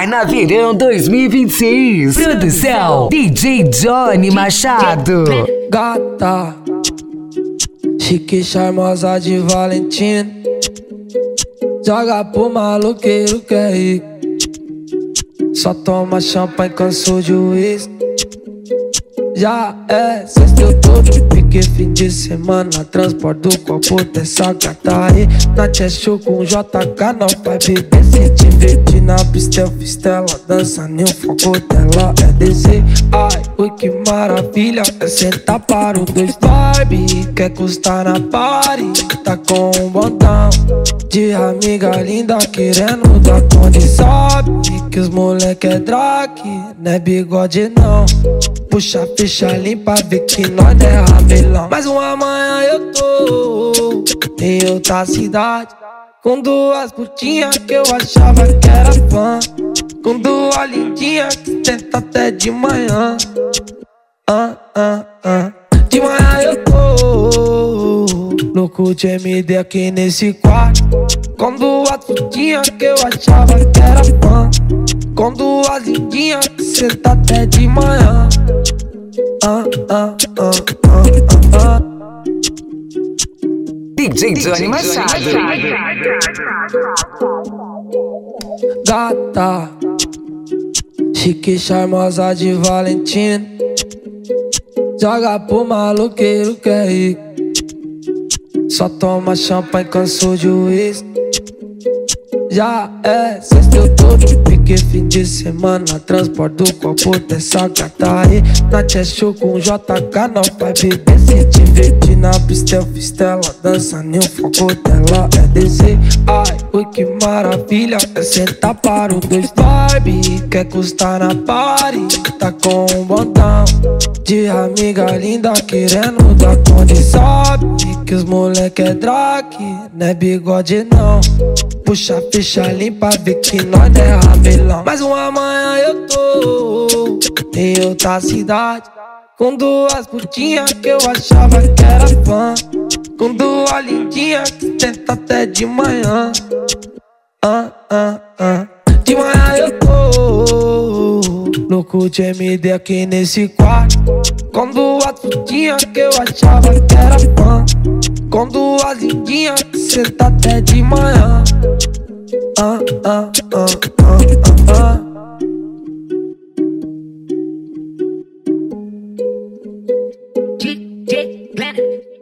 Carnaverão 2026. Produção DJ Johnny Machado. Gata, chique charmosa de Valentina, joga pro maloqueiro que é rico. Só toma champanhe, cansou de uísque. Já é sexta, eu tô de pique, fim de semana. Transporte do copo dessa gata aí. Na show com JK, não vai beber. Se divertir na pista, eu fiz ela dança, nem o foco dela é descer. Ai, ui, que maravilha, é sentar para o dois vibe. Quer custar na party, tá com um botão de amiga linda querendo dar conta. Sabe que os moleque é drag, não é bigode não. Puxa a ficha limpa, vê que nós é ramelão. Mas uma manhã eu tô em outra cidade, com duas putinhas que eu achava que era fã, com duas lindinhas que tenta até de manhã. De manhã eu tô louco de MD aqui nesse quarto, com duas putinhas que eu achava que era fã, com duas lindinhas que senta até de manhã. DJ Johnny Machado. Gata, chique charmosa de Valentina, joga pro maloqueiro que é rico. Só toma champanhe, cansou de uísque. Já é sexta, eu tô de pique, fim de semana. Transporte do copo dessa gata aí. Na show com JK, não vai beber. Se divertir na pista, eu fiz ela dança, nem o foco dela é descer. Ai, ui, que maravilha, é sentar para o dois vibe. Quer custar na party, tá com um botão de amiga linda querendo dar conta. Sabe que os moleque é drag, não é bigode não. Puxa a ficha limpa, vê que nós é ramelão. Mas uma manhã eu tô em outra cidade, com duas putinhas que eu achava que era fã, com duas lindinhas que tenta até de manhã. De manhã eu tô louco de MD aqui nesse quarto, com duas putinhas que eu achava que era fã, com duas lindinhas que senta até de manhã. DJ Glenn.